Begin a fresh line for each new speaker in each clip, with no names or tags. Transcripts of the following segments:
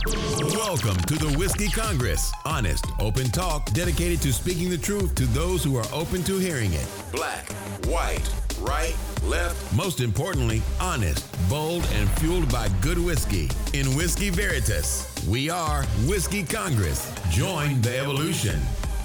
Welcome to the Whiskey Congress. Honest, open talk dedicated to speaking the truth to those who are open to hearing it. Black, white, right, left. Most importantly, honest, bold, and fueled by good whiskey. In Whiskey Veritas, we are Whiskey Congress. Join the evolution.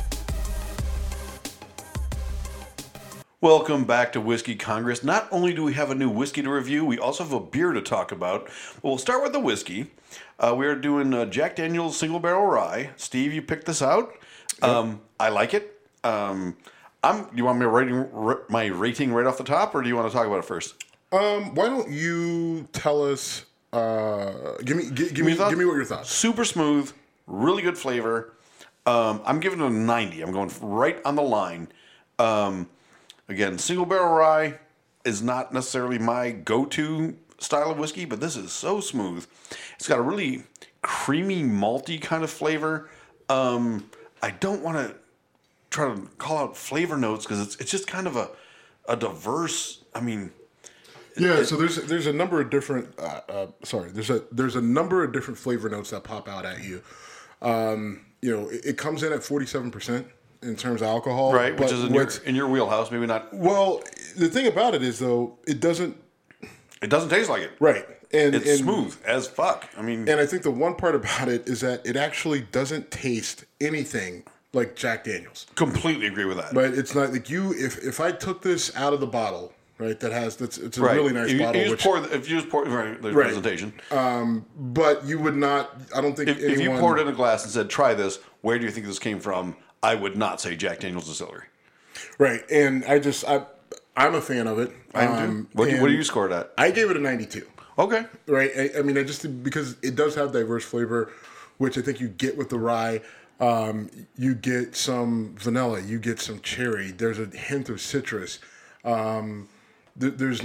Welcome back to Whiskey Congress. Not only do we have a new whiskey to review, we also have a beer to talk about. We'll start with the whiskey. We are doing Jack Daniel's Single Barrel Rye. Steve, you picked this out. I like it. Do you want me to my rating right off the top, or do you want to talk about it first?
Why don't you tell us? Give me what your thoughts.
Super smooth, really good flavor. I'm giving it a 90. I'm going right on the line. Again, Single Barrel Rye is not necessarily my go-to style of whiskey, but this is so smooth. It's got a really creamy, malty kind of flavor. I don't want to try to call out flavor notes because it's just kind of a diverse.
So there's a number of different. There's a number of different flavor notes that pop out at you. It comes in at 47%. In terms of alcohol,
right? Which is in your wheelhouse, maybe not.
Well, the thing about it is, though, it doesn't
taste like it,
right? And
it's smooth as fuck.
And I think the one part about it is that it actually doesn't taste anything like Jack Daniel's.
Completely agree with that.
Right? It's not like if I took this out of the bottle, right? It's a really nice bottle.
If you just pour the presentation,
but you would not. I don't think
if you poured it in a glass and said, "Try this," where do you think this came from? I would not say Jack Daniel's Distillery.
Right, and I'm a fan of it.
I am too. What do you score it at?
I gave it a 92.
Okay.
Right, because it does have diverse flavor, which I think you get with the rye. You get some vanilla, you get some cherry. There's a hint of citrus. There's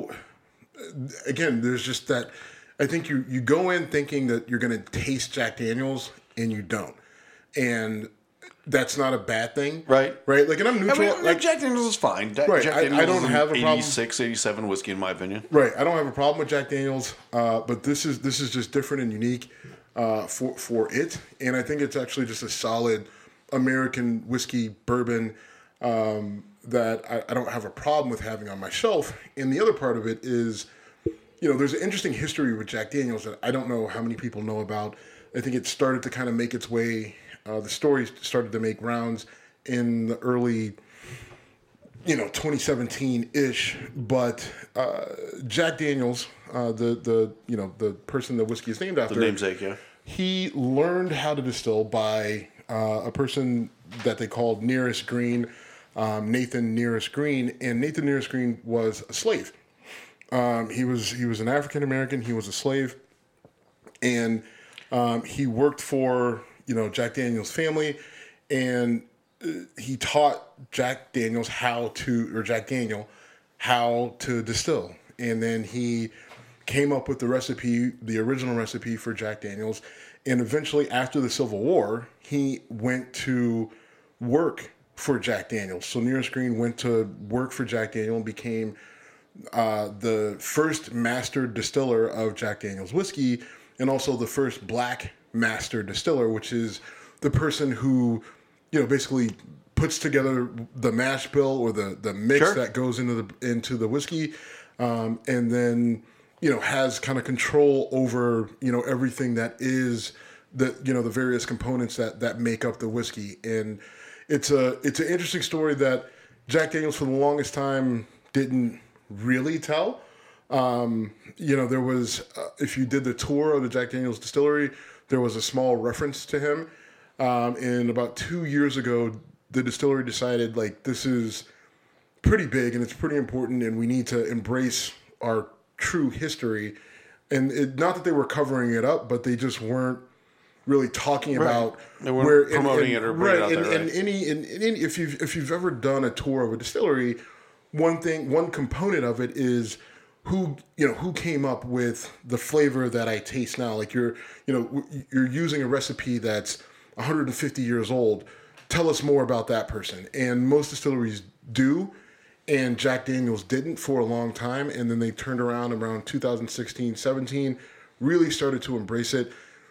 just that. I think you go in thinking that you're going to taste Jack Daniel's, and you don't. And that's not a bad thing.
Right.
Like, and I'm neutral.
Jack Daniel's is fine. Jack Daniel's
I don't have a problem.
86, 87 whiskey, in my opinion.
Right. I don't have a problem with Jack Daniel's, but this is just different and unique for it. And I think it's actually just a solid American whiskey bourbon that I don't have a problem with having on my shelf. And the other part of it is, there's an interesting history with Jack Daniel's that I don't know how many people know about. I think it started to kind of make its way. The story started to make rounds in the early, 2017-ish. But Jack Daniel's, the person the whiskey is named after,
the namesake, yeah,
he learned how to distill by a person that they called Nearest Green, Nathan Nearest Green, and Nathan Nearest Green was a slave. He was an African American. He was a slave, and he worked for Jack Daniel's family, and he taught Jack Daniel how to distill. And then he came up with the original recipe for Jack Daniel's. And eventually, after the Civil War, he went to work for Jack Daniel's. So Nearest Green went to work for Jack Daniel and became the first master distiller of Jack Daniel's whiskey, and also the first black master distiller, which is the person who, basically puts together the mash bill or the mix that goes into the whiskey, and then has kind of control over everything that is the various components that make up the whiskey. And it's an interesting story that Jack Daniel's for the longest time didn't really tell. There was if you did the tour of the Jack Daniel's distillery, there was a small reference to him. And about 2 years ago, the distillery decided, this is pretty big and it's pretty important, and we need to embrace our true history. And not that they were covering it up, but they just weren't really talking about
they weren't promoting it or putting it out there.
And if you've ever done a tour of a distillery, one component of it is who came up with the flavor that I taste now. Like you're using a recipe that's 150 years old. Tell us more about that person. And most distilleries do, and Jack Daniel's didn't for a long time. And then they turned around 2016, 17, really started to embrace it.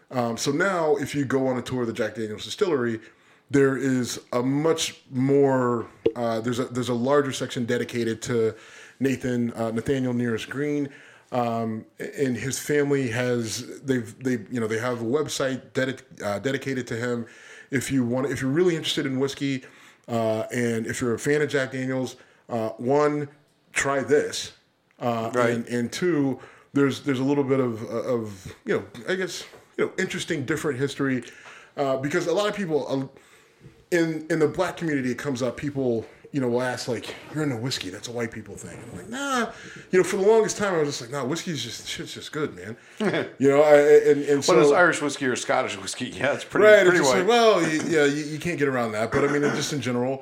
So now, if you go on a tour of the Jack Daniel's distillery, there is a much more there's a larger section dedicated to Nathaniel Nearest Green, and his family has they have a website dedicated to him. If you're really interested in whiskey, and if you're a fan of Jack Daniel's, one, try this,
Right.
and two, there's a little bit of I guess interesting different history, because a lot of people in the black community, it comes up, people will ask, like, you're into whiskey, that's a white people thing. I'm like, nah. For the longest time I was just like, nah, shit's just good, man. And so
Whether it's Irish whiskey or Scottish whiskey, yeah, it's pretty
right,
pretty
it's just
white.
like, well, you can't get around that. But I mean, just in general.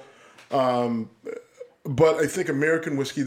But I think American whiskey,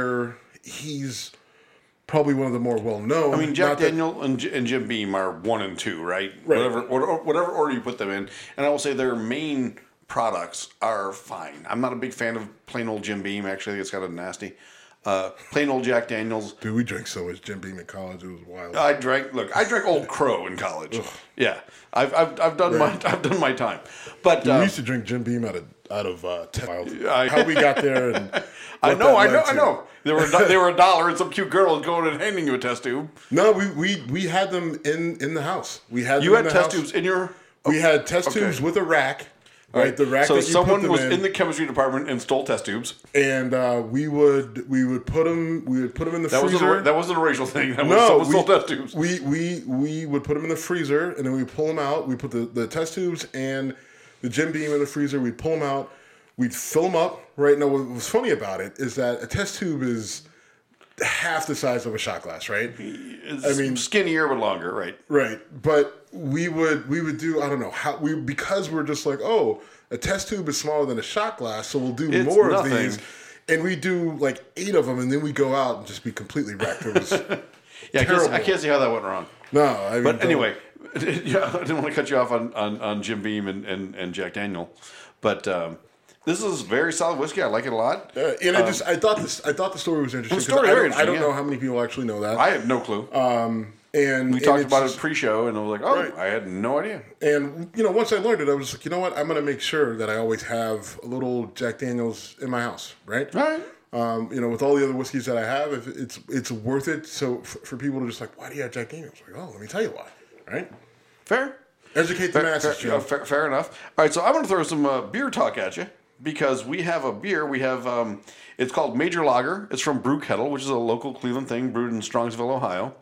he's probably one of the more well known.
I mean, Jack Daniel and Jim Beam are 1 and 2, right?
Right.
Whatever order you put them in. And I will say their main products are fine. I'm not a big fan of plain old Jim Beam. Actually, I think it's kind of nasty. Plain old Jack Daniels.
Dude, we drank so much Jim Beam in college, it was wild.
I drank Old Crow in college. Yeah, I've done my time. But
we used to drink Jim Beam out of wild.
I-
How we got there, and
I
what
know.
that led to.
They were $1, and some cute girl was going and handing you a test tube.
No, we had them in the house. We had
You
them
had
in the
test
house.
tubes in your.
We had test
Okay.
tubes with a rack. Right, the rack
So
that you
someone
put them
was in the chemistry department and stole test tubes.
and we would put them in the
That
freezer.
that wasn't a racial thing. That was
No,
someone stole test tubes.
we would put them in the freezer, and then we pull them out. We put the test tubes and the Jim Beam in the freezer. We'd pull them out. We'd fill them up. Right now, what was funny about it is that a test tube is half the size of a shot glass, right?
It's skinnier but longer, right?
Right, but we would do, I don't know how, because we're just like, oh, a test tube is smaller than a shot glass, so we'll do
It's
more
nothing.
of these, and we do like 8 of them, and then we go out and just be completely wrecked. It was
Yeah,
terrible.
I can't see how that went wrong.
No, I mean,
But anyway, yeah, I didn't want to cut you off on Jim Beam and Jack Daniel, but this is very solid whiskey. I like it a lot.
and I thought the story was interesting.
The story
'cause
very
I don't
interesting,
know
yeah.
how many people actually know that.
I have no clue.
And
we talked
it's
about
just-
it pre-show, and I was like, oh,
Right.
I had no idea.
And once I learned it, I was like, you know what? I'm going to make sure that I always have a little Jack Daniel's in my house, right?
All right.
With all the other whiskeys that I have, if it's worth it. So for people to just like, why do you have Jack Daniel's? Like, oh, let me tell you why. Right?
Fair.
Educate the masses, Joe.
Fair enough. All right, so I'm going to throw some beer talk at you because we have a beer. We have it's called Major Lager. It's from Brew Kettle, which is a local Cleveland thing, brewed in Strongsville, Ohio.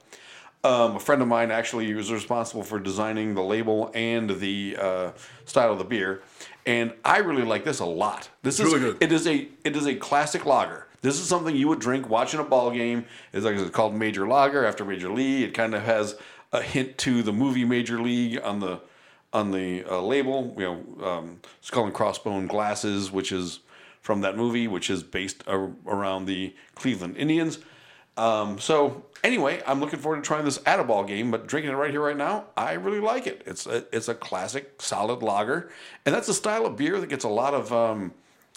A friend of mine actually was responsible for designing the label and the style of the beer, and I really like this a lot. This is
really good.
It is a classic lager. This is something you would drink watching a ball game. It's called Major Lager after Major League. It kind of has a hint to the movie Major League on the label. Skull and Crossbone Glasses, which is from that movie, which is based around the Cleveland Indians. So anyway, I'm looking forward to trying this at a ball game, but drinking it right here, right now, I really like it. It's a classic, solid lager, and that's a style of beer that gets a lot of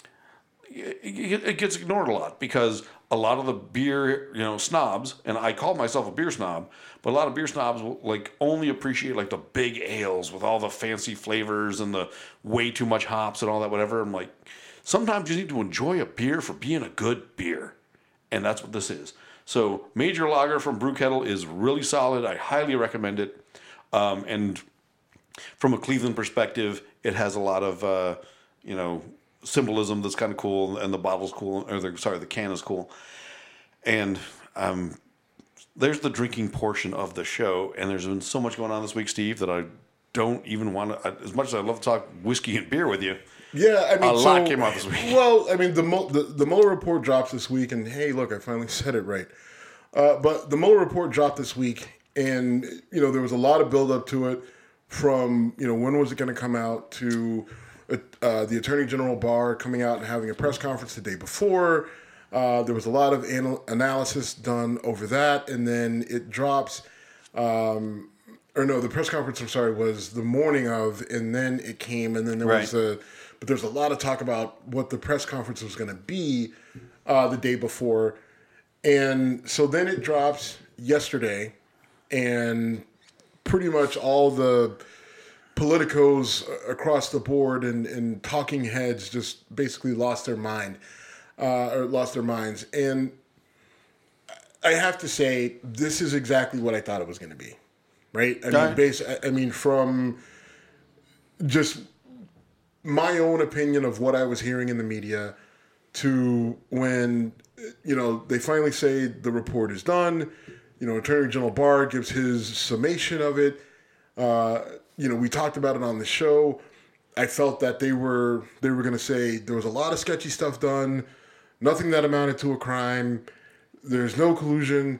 it gets ignored a lot because a lot of the beer, snobs, and I call myself a beer snob, but a lot of beer snobs will only appreciate the big ales with all the fancy flavors and the way too much hops and all that, whatever. I'm like, sometimes you need to enjoy a beer for being a good beer, and that's what this is. So Major Lager from Brew Kettle is really solid. I highly recommend it. And from a Cleveland perspective, it has a lot of, symbolism that's kind of cool, and the bottle's cool, or the can is cool. And there's the drinking portion of the show, and there's been so much going on this week, Steve, that I don't even want to, as much as I love to talk whiskey and beer with you.
Yeah, I mean,
A lot came out this week.
Well, I mean, the Mueller report drops this week, and hey, look, I finally said it right. But the Mueller report dropped this week, and there was a lot of buildup to it. From when was it going to come out to the Attorney General Barr coming out and having a press conference the day before. There was a lot of analysis done over that, and then it drops. The press conference, was the morning of, and then it came, and then there was but there's a lot of talk about what the press conference was going to be the day before. And so then it drops yesterday, and pretty much all the politicos across the board and talking heads just basically lost their mind or lost their minds. And I have to say, this is exactly what I thought it was going to be, right? I mean, from just my own opinion of what I was hearing in the media to when, they finally say the report is done, Attorney General Barr gives his summation of it. We talked about it on the show. I felt that they were going to say there was a lot of sketchy stuff done, nothing that amounted to a crime. There's no collusion.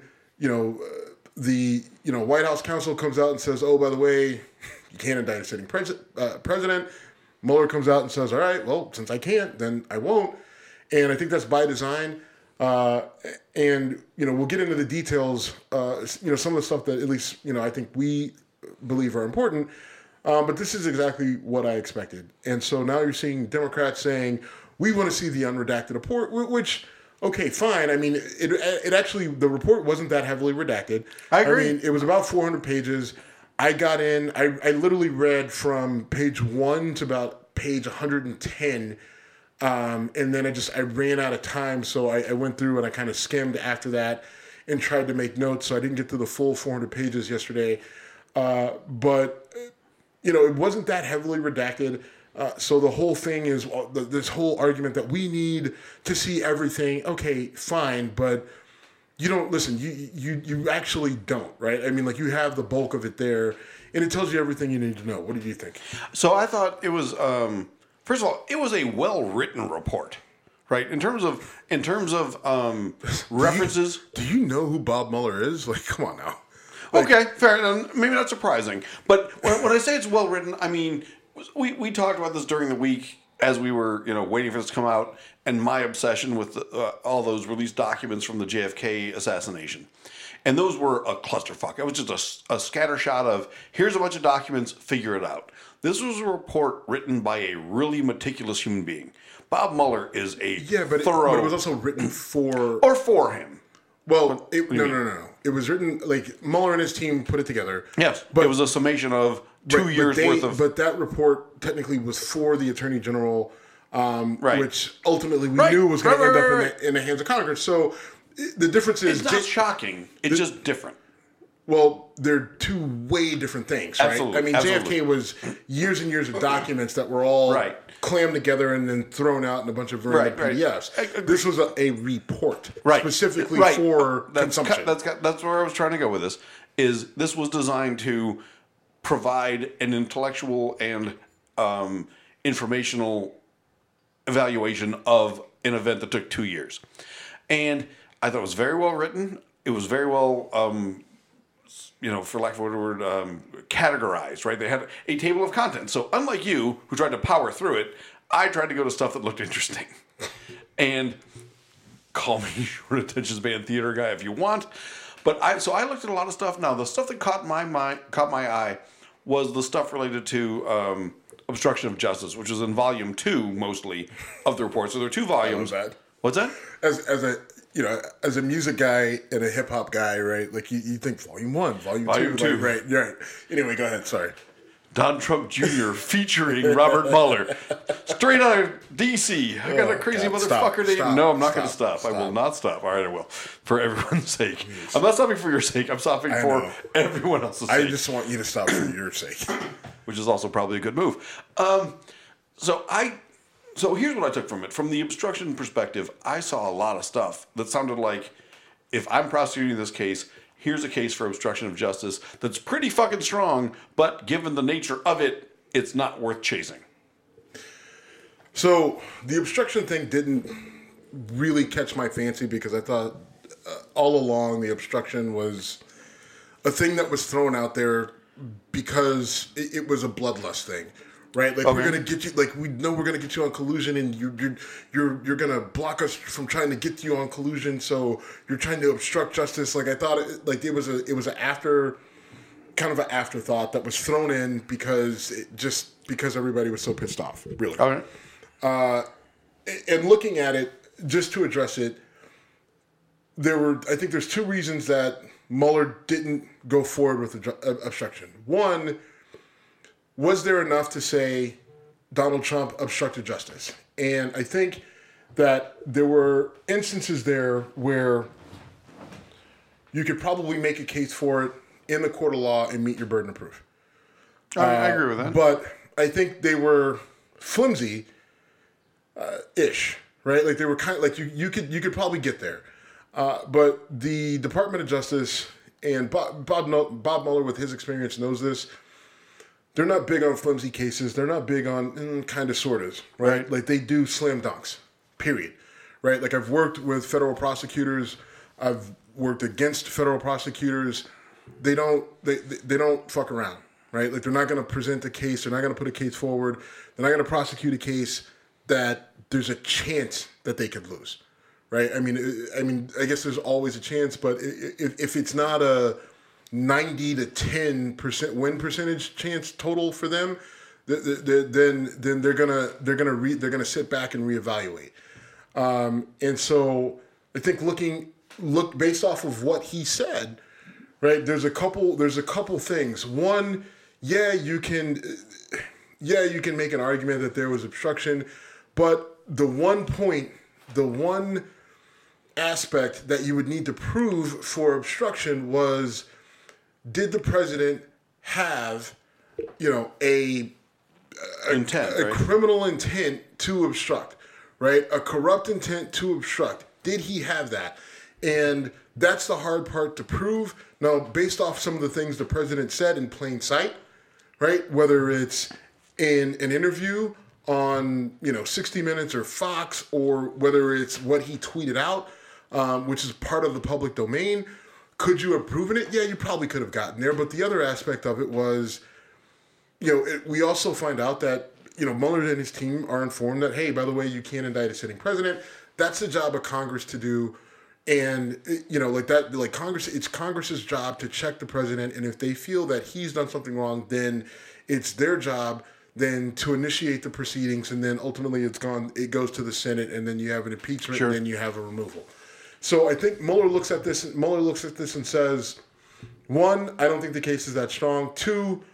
The White House counsel comes out and says, "Oh, by the way, you can't indict a sitting president." Mueller comes out and says, "All right, well, since I can't, then I won't." And I think that's by design. And we'll get into the details. Some of the stuff that at least I think we believe are important. But this is exactly what I expected. And so now you're seeing Democrats saying, we want to see the unredacted report, which, okay, fine. I mean, it actually, the report wasn't that heavily redacted.
I agree.
I mean, it was about 400 pages. I got in, I literally read from page 1 to about page 110. And then I ran out of time. So I went through and I kind of skimmed after that and tried to make notes. So I didn't get to the full 400 pages yesterday. But it wasn't that heavily redacted. So the whole thing is this whole argument that we need to see everything. Okay, fine, but you don't listen. You actually don't, right? I mean, like, you have the bulk of it there, and it tells you everything you need to know. What did you think?
So I thought it was first of all, it was a well-written report, right? In terms of references.
Do you know who Bob Mueller is? Like, come on now.
Okay, fair enough. Maybe not surprising. But when I say it's well written, I mean, we talked about this during the week as we were, waiting for this to come out, and my obsession with all those released documents from the JFK assassination. And those were a clusterfuck. It was just a scattershot of, here's a bunch of documents, figure it out. This was a report written by a really meticulous human being. Bob Mueller is a thorough...
but it was also written for...
Or for him.
Well, no. It was written, like, Mueller and his team put it together.
Yes, but it was a summation of 2 years worth of...
But that report technically was for the Attorney General, which ultimately we knew was going to end up in the hands of Congress. So the difference is...
It's not shocking. It's just different.
Well, they're two way different things, right?
Absolutely.
I mean, JFK was years and years of documents that were all clammed together and then thrown out in a bunch of version PDFs. This was a report specifically for consumption.
That's where I was trying to go with this. This was designed to provide an intellectual and informational evaluation of an event that took 2 years. And I thought it was very well written. It was very well... for lack of a word, categorized, right? They had a table of contents. So unlike you, who tried to power through it, I tried to go to stuff that looked interesting. And call me short attention span theater guy if you want. But I looked at a lot of stuff. Now, the stuff that caught my eye was the stuff related to obstruction of justice, which was in volume 2 mostly of the report. So there are 2 volumes. What's that?
As a music guy and a hip hop guy, right? Like, you think volume 1, volume 2. Like, right. Anyway, go ahead. Sorry.
Don Trump Jr. featuring Robert Mueller. Straight out of D.C. I got a crazy motherfucker named... No, I'm not going to stop. I will not stop. All right, I will. For everyone's sake. I'm not stopping for your sake. I'm stopping for everyone else's sake.
I just want you to stop for your sake.
Which is also probably a good move. So here's what I took from it. From the obstruction perspective, I saw a lot of stuff that sounded like, if I'm prosecuting this case, here's a case for obstruction of justice that's pretty fucking strong, but given the nature of it, it's not worth chasing.
So the obstruction thing didn't really catch my fancy because I thought all along the obstruction was a thing that was thrown out there because it was a bloodlust thing. Right, like we're gonna get you. Like we know we're gonna get you on collusion, and you're gonna block us from trying to get you on collusion. So you're trying to obstruct justice. Like I thought, it was an afterthought that was thrown in because everybody was so pissed off. Really.
Okay.
And looking at it, just to address it, I think there's 2 reasons that Mueller didn't go forward with obstruction. One, was there enough to say Donald Trump obstructed justice? And I think that there were instances there where you could probably make a case for it in the court of law and meet your burden of proof.
I agree with that.
But I think they were flimsy, ish, right? Like they were kind of like you could probably get there. But the Department of Justice and Bob Mueller, with his experience, knows this. They're not big on flimsy cases. They're not big on kind of sortas, right? Like they do slam dunks, period, right? Like I've worked with federal prosecutors. I've worked against federal prosecutors. They don't fuck around, right? Like they're not going to present a case. They're not going to put a case forward. They're not going to prosecute a case that there's a chance that they could lose, right? I mean, I guess there's always a chance, but if it's not a 90 to 10% win percentage chance total for them, then they're gonna sit back and reevaluate. And so I think look based off of what he said, right? There's a couple things. One, you can make an argument that there was obstruction, but the one aspect that you would need to prove for obstruction was, did the president have, a criminal intent to obstruct, right? A corrupt intent to obstruct. Did he have that? And that's the hard part to prove. Now, based off some of the things the president said in plain sight, right? Whether it's in an interview on, 60 Minutes or Fox, or whether it's what he tweeted out, which is part of the public domain. Could you have proven it? Yeah, you probably could have gotten there. But the other aspect of it was, we also find out that, Mueller and his team are informed that, hey, by the way, you can't indict a sitting president. That's the job of Congress to do. And, Congress, it's Congress's job to check the president. And if they feel that he's done something wrong, then it's their job then to initiate the proceedings. And then ultimately it goes to the Senate, and then you have an impeachment, and then you have a removal. So I think Mueller looks at this and says, one, I don't think the case is that strong. Two,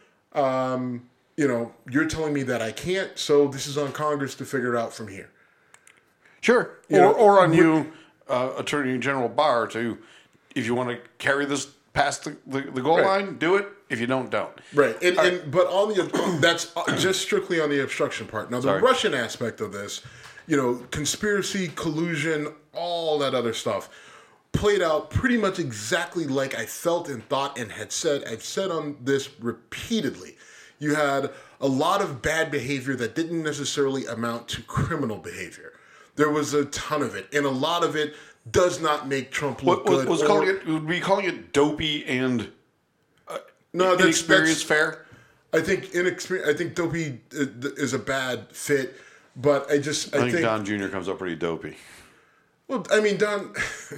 you're telling me that I can't, so this is on Congress to figure it out from here.
Sure. Or on you, Attorney General Barr, to, if you want to carry this past the goal line, do it. If you don't.
Right. But on that's just strictly on the obstruction part. Now, the Russian aspect of this, conspiracy, collusion, all that other stuff played out pretty much exactly like I felt and thought and had said. I've said on this repeatedly. You had a lot of bad behavior that didn't necessarily amount to criminal behavior. There was a ton of it, and a lot of it does not make Trump look good.
Would be calling it dopey and inexperienced fair?
I think inexperienced. I think dopey is a bad fit. But I think
Don Jr. comes up pretty dopey.
Well, I mean, Don.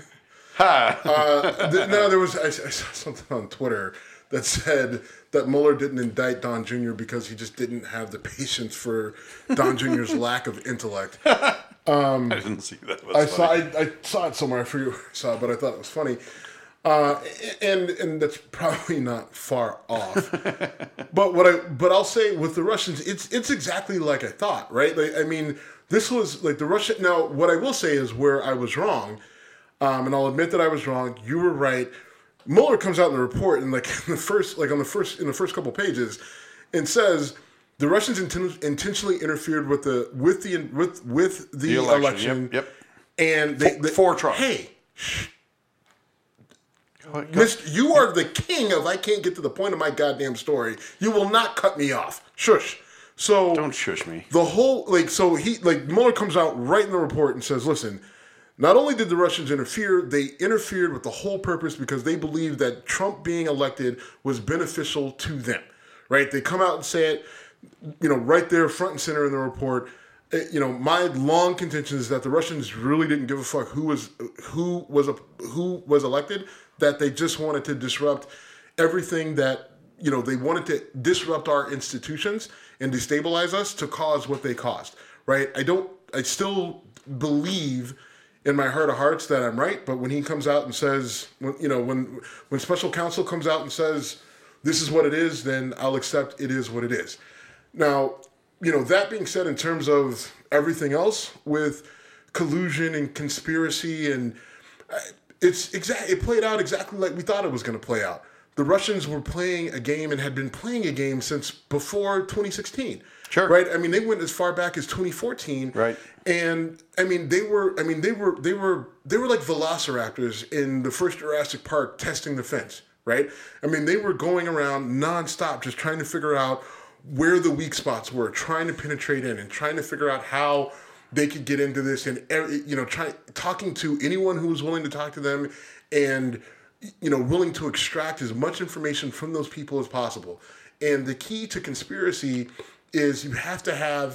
I saw something on Twitter that said that Mueller didn't indict Don Jr. because he just didn't have the patience for Don Jr.'s lack of intellect.
I didn't see that.
I saw it somewhere. I forget where I saw it, but I thought it was funny. And that's probably not far off. But I'll say with the Russians, it's exactly like I thought, right? Like, I mean, this was like the Russian. Now, what I will say is where I was wrong, and I'll admit that I was wrong. You were right. Mueller comes out in the report and in the first couple pages, and says the Russians intentionally interfered with the election.
Yep.
And they
for Trump.
Hey. You are the king of I can't get to the point of my goddamn story. You will not cut me off. Shush. So
don't shush me.
The whole Mueller comes out right in the report and says, listen, not only did the Russians interfere, they interfered with the whole purpose because they believed that Trump being elected was beneficial to them. Right? They come out and say it, right there front and center in the report. My long contention is that the Russians really didn't give a fuck who was elected, that they just wanted to disrupt everything that, they wanted to disrupt our institutions and destabilize us to cause what they caused, right? I still believe in my heart of hearts that I'm right, but when he comes out and says, when special counsel comes out and says, this is what it is, then I'll accept it is what it is. Now, that being said, in terms of everything else with collusion and conspiracy, and it played out exactly like we thought it was going to play out. The Russians were playing a game and had been playing a game since before 2016.
Sure.
Right? I mean, they went as far back as 2014.
Right.
And they were like velociraptors in the first Jurassic Park testing the fence, right? I mean, they were going around nonstop just trying to figure out where the weak spots were, trying to penetrate in and trying to figure out how they could get into this, and talking to anyone who was willing to talk to them, and willing to extract as much information from those people as possible. And the key to conspiracy is you have to have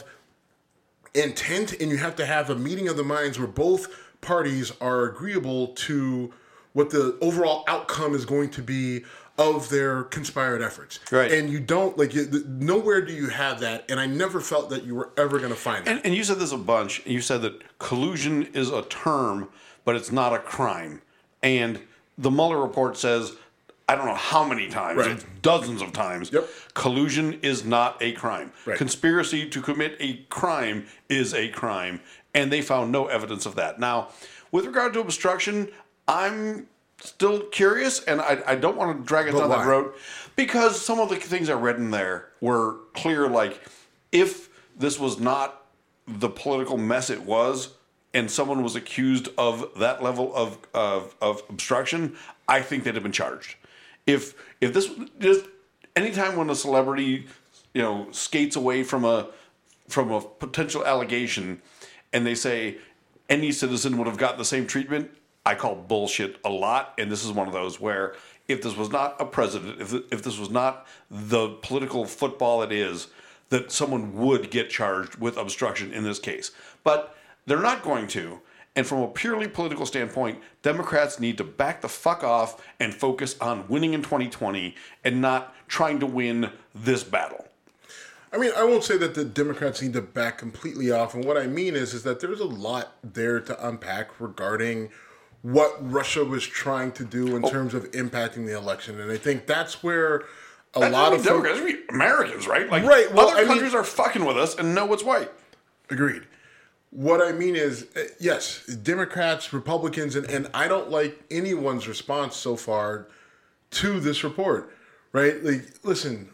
intent, and you have to have a meeting of the minds where both parties are agreeable to what the overall outcome is going to be of their conspired efforts.
Right.
And you don't, nowhere do you have that, and I never felt that you were ever going to find that.
And you said this a bunch. You said that collusion is a term, but it's not a crime. And the Mueller report says, I don't know how many times,
Right.
it's dozens of times,
Yep.
collusion is not a crime.
Right.
Conspiracy to commit a crime is a crime, and they found no evidence of that. Now, with regard to obstruction, I'm still curious, and I don't want to drag it down that road, because some of the things I read in there were clear, like, if this was not the political mess it was, and someone was accused of that level of obstruction, I think they'd have been charged. If this just anytime when a celebrity skates away from a potential allegation, and they say any citizen would have gotten the same treatment, I call bullshit a lot. And this is one of those where if this was not a president, if this was not the political football it is, that someone would get charged with obstruction in this case. But they're not going to. And from a purely political standpoint, Democrats need to back the fuck off and focus on winning in 2020 and not trying to win this battle.
I mean, I won't say that the Democrats need to back completely off. And what I mean is that there's a lot there to unpack regarding what Russia was trying to do in terms of impacting the election. And I think that's where a lot of
Democrats, Americans, right? Like,
right. Well,
other countries are fucking with us and know what's white.
Agreed. What I mean is, yes, Democrats, Republicans, and I don't like anyone's response so far to this report, right? Like, listen,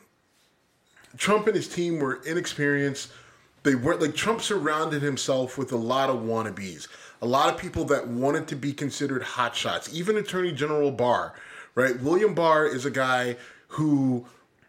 Trump and his team were inexperienced. They weren't, Trump surrounded himself with a lot of wannabes, a lot of people that wanted to be considered hotshots, even Attorney General Barr, right? William Barr is a guy who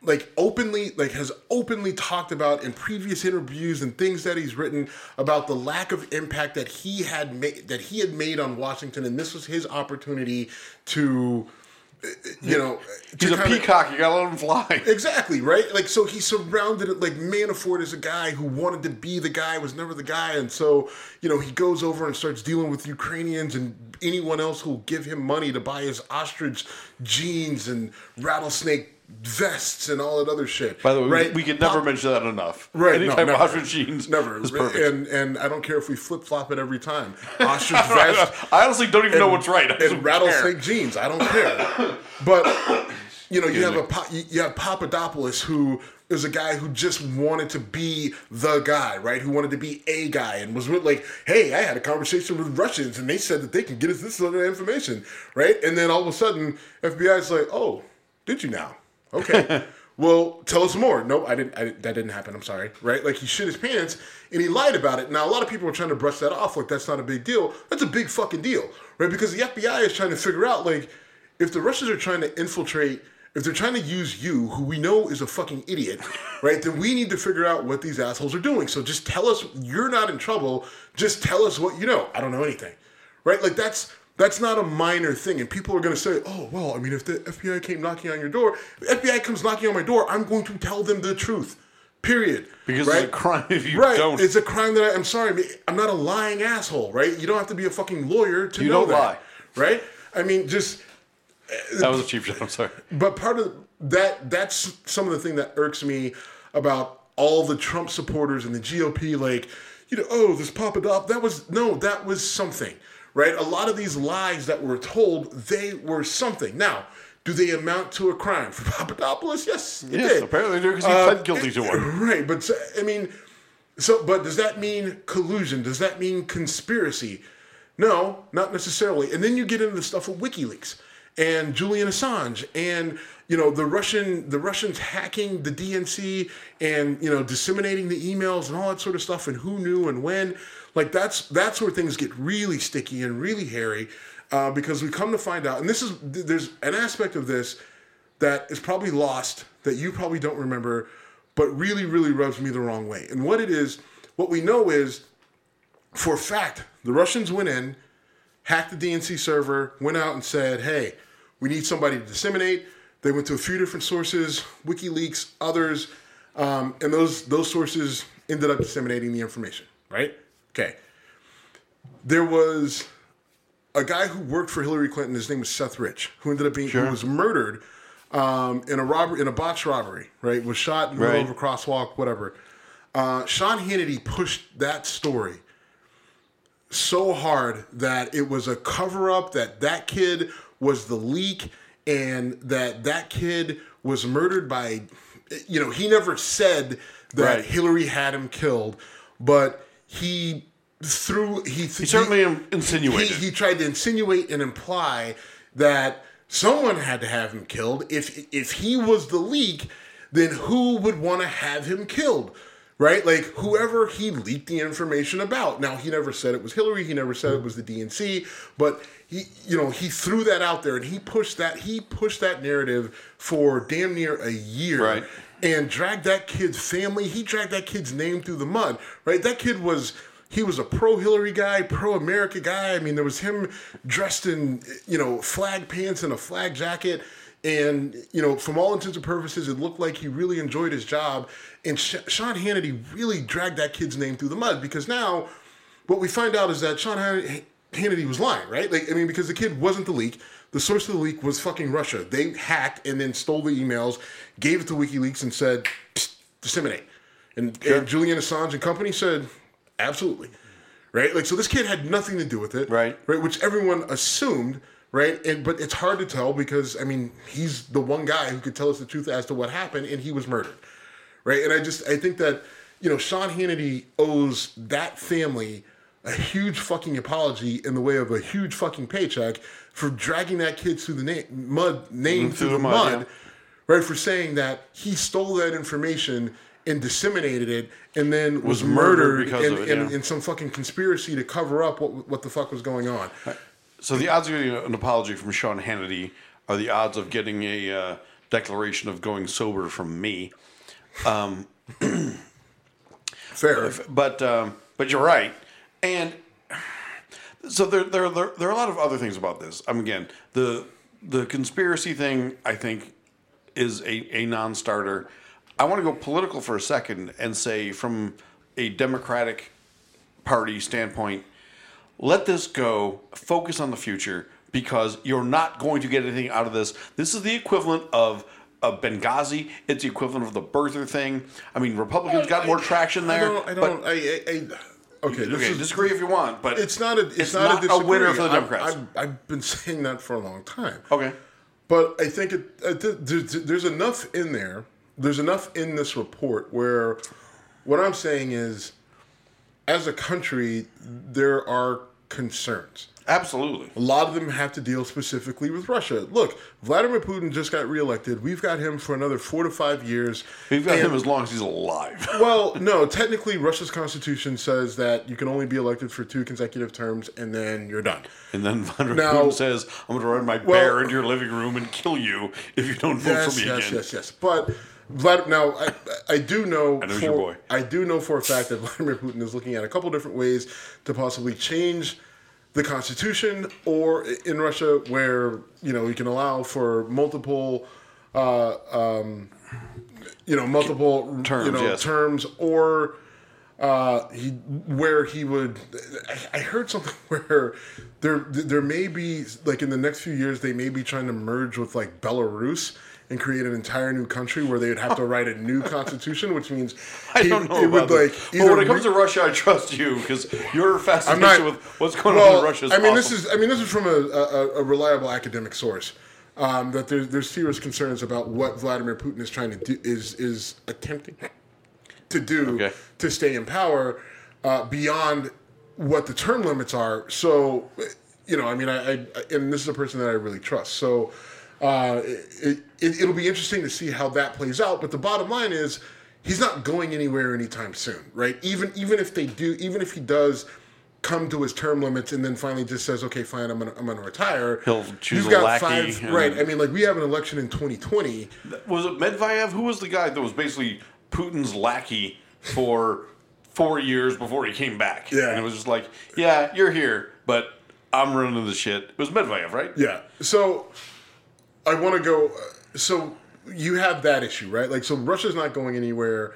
has openly talked about in previous interviews and things that he's written about the lack of impact that he had made on Washington, and this was his opportunity to,
he's a peacock. You gotta let him fly.
Exactly, right? So he surrounded it. Manafort is a guy who wanted to be the guy, was never the guy, and so he goes over and starts dealing with Ukrainians and anyone else who will give him money to buy his ostrich jeans and rattlesnake vests and all that other shit.
By the way,
right?
we could never mention that enough.
Right.
Anytime
never.
ostrich jeans
never.
is perfect.
And I don't care if we flip-flop it every time. Ostrich vest.
I honestly don't even know what's right.
And rattlesnake jeans. I don't care. But, you have Papadopoulos, who is a guy who just wanted to be the guy, right? Who wanted to be a guy and was hey, I had a conversation with Russians and they said that they can get us this other information, right? And then all of a sudden, FBI's like, oh, did you now? Okay. Well, tell us more. Nope, that didn't happen. I'm sorry. Right? He shit his pants and he lied about it. Now, a lot of people are trying to brush that off that's not a big deal. That's a big fucking deal, right? Because the FBI is trying to figure out, if the Russians are trying to infiltrate, if they're trying to use you, who we know is a fucking idiot, right? Then we need to figure out what these assholes are doing. So just tell us you're not in trouble. Just tell us what you know. I don't know anything, right? That's not a minor thing. And people are going to say, oh, well, I mean, if the FBI came knocking on your door, if the FBI comes knocking on my door, I'm going to tell them the truth, period.
Because
right?
it's a crime if you
Right,
don't.
it's a crime that I'm sorry, I'm not a lying asshole, right? You don't have to be a fucking lawyer to
you
know
don't
that.
lie.
Right? I mean, just...
That was a cheap shot, I'm sorry.
But part of that's some of the thing that irks me about all the Trump supporters and the GOP, oh, this Papadopoulos, that was something. right? A lot of these lies that were told, they were something. Now, do they amount to a crime? For Papadopoulos, yes, it did.
Apparently they do, because he pled guilty to one.
Right, but I mean, but does that mean collusion? Does that mean conspiracy? No, not necessarily. And then you get into the stuff with WikiLeaks and Julian Assange and, you know, the Russians hacking the DNC and, you know, disseminating the emails and all that sort of stuff and who knew and when. Like that's where things get really sticky and really hairy because we come to find out, and there's an aspect of this that is probably lost that you probably don't remember, but really, really rubs me the wrong way. And what we know is, for a fact, the Russians went in, hacked the DNC server, went out and said, hey, we need somebody to disseminate. They went to a few different sources, WikiLeaks, others, and those sources ended up disseminating the information, right? Okay. There was a guy who worked for Hillary Clinton, his name was Seth Rich, who ended up who was murdered in a botched robbery, right? Was shot in the middle of a crosswalk, whatever. Sean Hannity pushed that story so hard that it was a cover-up, that kid was the leak, and that kid was murdered by, you know, he never said that Hillary had him killed, but he certainly insinuated. He tried to insinuate and imply that someone had to have him killed. If he was the leak, then who would want to have him killed? Right? Like, whoever he leaked the information about. Now, he never said it was Hillary. He never said it was the DNC. But he threw that out there, and he pushed that narrative for damn near a year.
Right.
And dragged that kid's family. He dragged that kid's name through the mud. Right? That kid was a pro-Hillary guy, pro-America guy. I mean, there was him dressed in, you know, flag pants and a flag jacket. And, you know, from all intents and purposes, it looked like he really enjoyed his job. And Sean Hannity really dragged that kid's name through the mud, because now what we find out is that Sean Hannity was lying, right? Like, I mean, because the kid wasn't the leak. The source of the leak was fucking Russia. They hacked and then stole the emails, gave it to WikiLeaks and said, disseminate. And Julian Assange and company said, absolutely. Right? Like, so this kid had nothing to do with it. Right? Which everyone assumed. Right? But it's hard to tell because, I mean, he's the one guy who could tell us the truth as to what happened, and he was murdered. Right? And I think that, you know, Sean Hannity owes that family a huge fucking apology in the way of a huge fucking paycheck for dragging that kid through the name through the mud, right? For saying that he stole that information and disseminated it and then was murdered because of it, in some fucking conspiracy to cover up what the fuck was going on.
Right. So the odds of getting an apology from Sean Hannity are the odds of getting a declaration of going sober from me.
Fair.
But you're right. And so there are a lot of other things about this. Again, the conspiracy thing, I think, is a non-starter. I want to go political for a second and say, from a Democratic Party standpoint, let this go, focus on the future, because you're not going to get anything out of this. This is the equivalent of Benghazi. It's the equivalent of the birther thing. I mean, Republicans got more traction there. Okay, disagree if you want, but
it's not a winner for the Democrats. I've been saying that for a long time.
Okay.
But I think there's enough in there. There's enough in this report where what I'm saying is, as a country, there are concerns.
Absolutely.
A lot of them have to deal specifically with Russia. Look, Vladimir Putin just got reelected. We've got him for another 4 to 5 years.
We've got him as long as he's alive.
Well, no, technically Russia's constitution says that you can only be elected for 2 consecutive terms and then you're done.
And then Vladimir Putin says, I'm going to run my bear into your living room and kill you if you don't vote for me again.
Yes. But now, I do know. I do know for a fact that Vladimir Putin is looking at a couple different ways to possibly change the constitution, or in Russia, where you can allow for multiple, terms, or where he would. I heard something where there may be, like, in the next few years they may be trying to merge with, like, Belarus. and create an entire new country where they would have to write a new constitution, which means
I don't know about that. But when it comes to Russia, I trust you because your fascination with what's going on in Russia is awesome.
This is from a reliable academic source. That there's serious concerns about what Vladimir Putin is trying to do, is attempting to do to stay in power beyond what the term limits are. So, I and this is a person that I really trust. So, it'll be interesting to see how that plays out. But the bottom line is, he's not going anywhere anytime soon, right? Even if he does come to his term limits and then finally just says, okay, fine, I'm gonna retire.
He'll choose a lackey.
Right. I mean, like, we have an election in 2020.
Was it Medvedev? Who was the guy that was basically Putin's lackey for 4 years before he came back?
Yeah.
And it was just like, yeah, you're here, but I'm running the shit. It was Medvedev, right?
Yeah. So I want to go. So you have that issue, right? Like, so Russia's not going anywhere.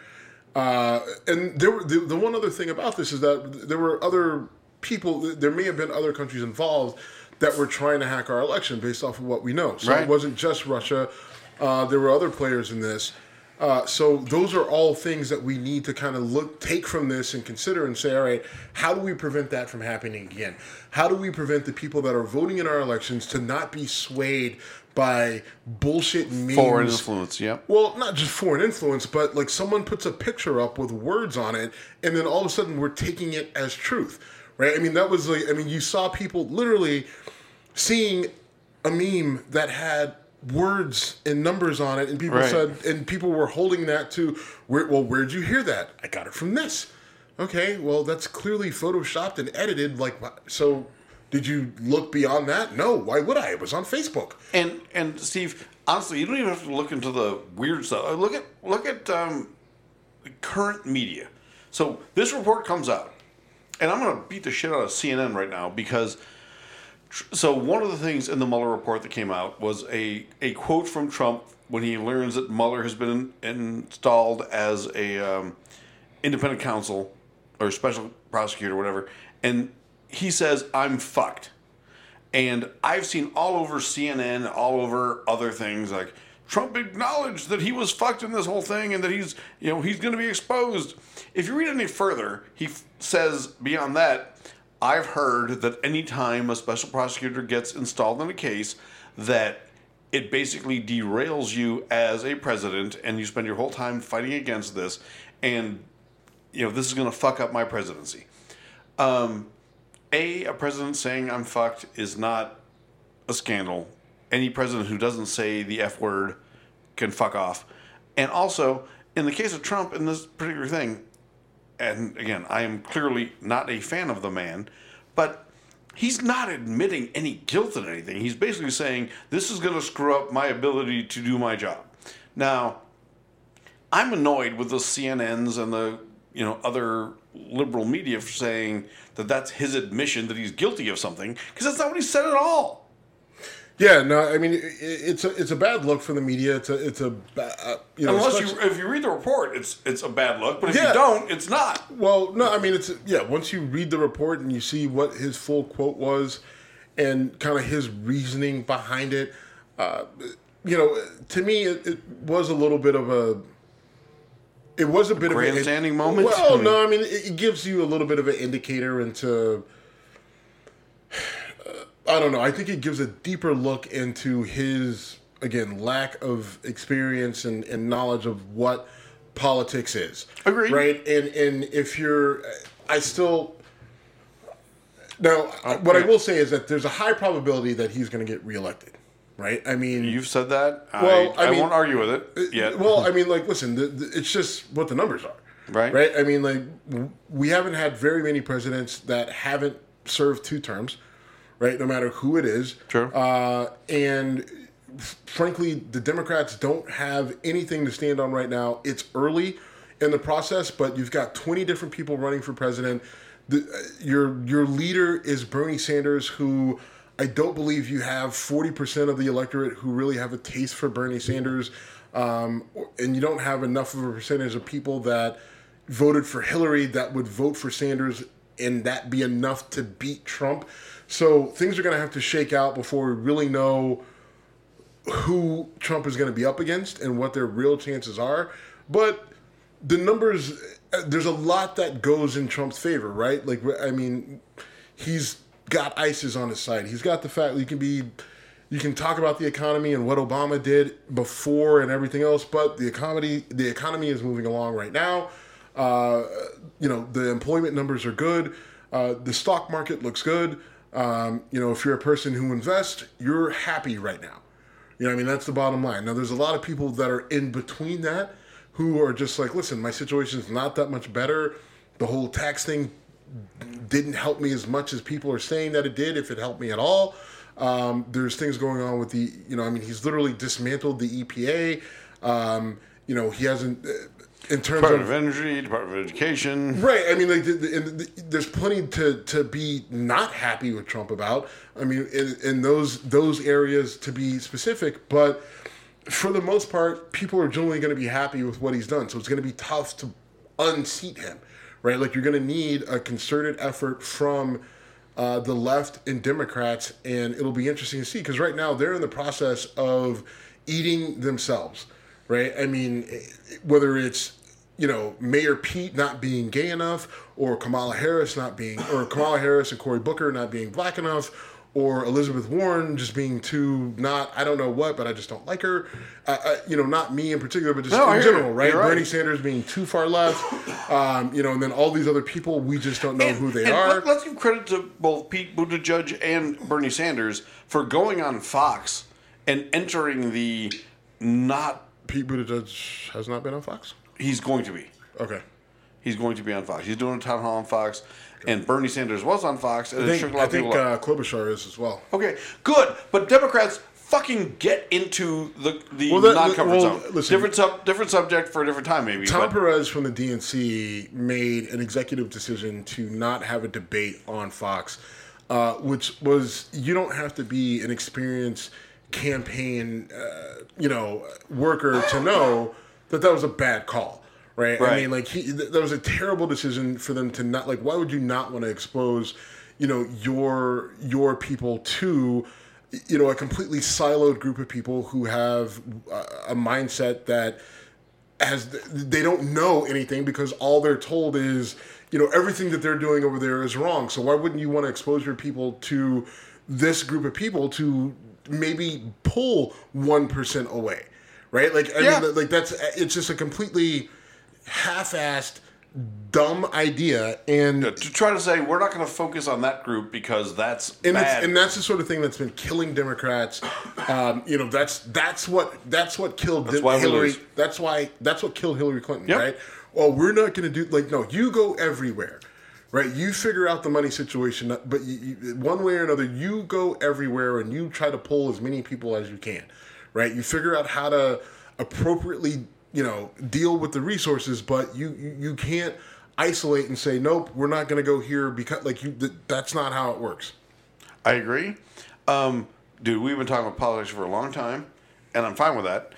And the one other thing about this is that there were other people, there may have been other countries involved that were trying to hack our election based off of what we know. So It wasn't just Russia. There were other players in this. So those are all things that we need to kind of take from this and consider and say, all right, how do we prevent that from happening again? How do we prevent the people that are voting in our elections to not be swayed by bullshit memes?
Foreign influence, yeah.
Well, not just foreign influence, but like someone puts a picture up with words on it, and then all of a sudden we're taking it as truth, right? I mean, that was like, you saw people literally seeing a meme that had words and numbers on it, and people said, and people were holding that to, where'd you hear that? I got it from this. Okay, well, that's clearly photoshopped and edited. Like, so did you look beyond that? No. Why would I? It was on Facebook.
And Steve, honestly, you don't even have to look into the weird stuff. Look at current media. So this report comes out, and I'm going to beat the shit out of CNN right now because. So one of the things in the Mueller report that came out was a quote from Trump when he learns that Mueller has been installed as a independent counsel or special prosecutor or whatever, and he says, "I'm fucked." And I've seen all over CNN, all over other things, like Trump acknowledged that he was fucked in this whole thing and that he's going to be exposed. If you read any further, he says beyond that, I've heard that any time a special prosecutor gets installed in a case, that it basically derails you as a president, and you spend your whole time fighting against this, and this is going to fuck up my presidency. A president saying I'm fucked is not a scandal. Any president who doesn't say the F word can fuck off. And also, in the case of Trump, in this particular thing, and again, I am clearly not a fan of the man, but he's not admitting any guilt in anything. He's basically saying, this is going to screw up my ability to do my job. Now, I'm annoyed with the CNNs and the other liberal media for saying that that's his admission that he's guilty of something, because that's not what he said at all.
Yeah, no, I mean, it's a bad look for the media. It's a
if you read the report, it's a bad look. But if you don't, it's not.
Well, no, I mean, once you read the report and you see what his full quote was, and kind of his reasoning behind it, to me, it was a little bit of a. It was a bit of a
grandstanding moment.
Well, no, I mean, it gives you a little bit of an indicator into. I don't know. I think it gives a deeper look into his, again, lack of experience and knowledge of what politics is.
Agreed.
Right? And if you're... I still... Now, what I will say is that there's a high probability that he's going to get reelected. Right? I mean...
You've said that. Well, I won't argue with it yet.
Well, I mean, like, listen, it's just what the numbers are.
Right.
Right? I mean, like, we haven't had very many presidents that haven't served 2 terms. Right, no matter who it is.
Sure.
And frankly, the Democrats don't have anything to stand on right now. It's early in the process, but you've got 20 different people running for president. Your leader is Bernie Sanders, who I don't believe you have 40% of the electorate who really have a taste for Bernie Sanders. And you don't have enough of a percentage of people that voted for Hillary that would vote for Sanders, and that be enough to beat Trump. So things are going to have to shake out before we really know who Trump is going to be up against and what their real chances are. But the numbers, there's a lot that goes in Trump's favor, right? Like, I mean, he's got ISIS on his side. He's got the fact you can talk about the economy and what Obama did before and everything else, but the economy is moving along right now. The employment numbers are good. The stock market looks good. If you're a person who invests, you're happy right now. You know what I mean? That's the bottom line. Now, there's a lot of people that are in between that who are just like, listen, my situation's not that much better. The whole tax thing didn't help me as much as people are saying that it did, if it helped me at all. There's things going on with he's literally dismantled the EPA. He hasn't, in terms
Department of Energy, Department of Education.
Right. I mean, there's plenty to be not happy with Trump about. I mean, in those areas, to be specific, but for the most part, people are generally going to be happy with what he's done. So it's going to be tough to unseat him, right? Like, you're going to need a concerted effort from the left and Democrats, and it'll be interesting to see, because right now they're in the process of eating themselves, right? I mean, whether it's, Mayor Pete not being gay enough, or Kamala Harris and Cory Booker not being black enough, or Elizabeth Warren just being too I don't know what, but I just don't like her. Not me in particular, but just in general, right? Bernie Sanders being too far left, and then all these other people, we just don't know who they are.
Let's give credit to both Pete Buttigieg and Bernie Sanders for going on Fox and entering the not...
Pete Buttigieg has not been on Fox?
He's going to be.
Okay.
He's going to be on Fox. He's doing a town hall on Fox, and Bernie Sanders was on Fox, and it shook a lot of people up.
Klobuchar is as well.
Okay, good. But Democrats fucking get into the non-comfort zone.
Listen,
different subject for a different time, maybe.
Tom Perez from the DNC made an executive decision to not have a debate on Fox, which was, you don't have to be an experienced campaign, worker to know that was a bad call. Right. I mean, that was a terrible decision for them to not, why would you not want to expose, your people to, a completely siloed group of people who have a mindset that they don't know anything, because all they're told is, everything that they're doing over there is wrong. So why wouldn't you want to expose your people to this group of people to maybe pull 1% away? Right. It's just a completely half-assed, dumb idea, and
to try to say we're not going to focus on that group because that's bad.
And that's the sort of thing that's been killing Democrats. That's what killed Hillary. That's what killed Hillary Clinton. Yep. Right. Well, we're not going to do no. You go everywhere, right? You figure out the money situation, but one way or another, you go everywhere and you try to pull as many people as you can, right? You figure out how to appropriately deal with the resources, but you can't isolate and say, nope, we're not going to go here, because that's not how it works.
I agree. Dude, we've been talking about politics for a long time, and I'm fine with that.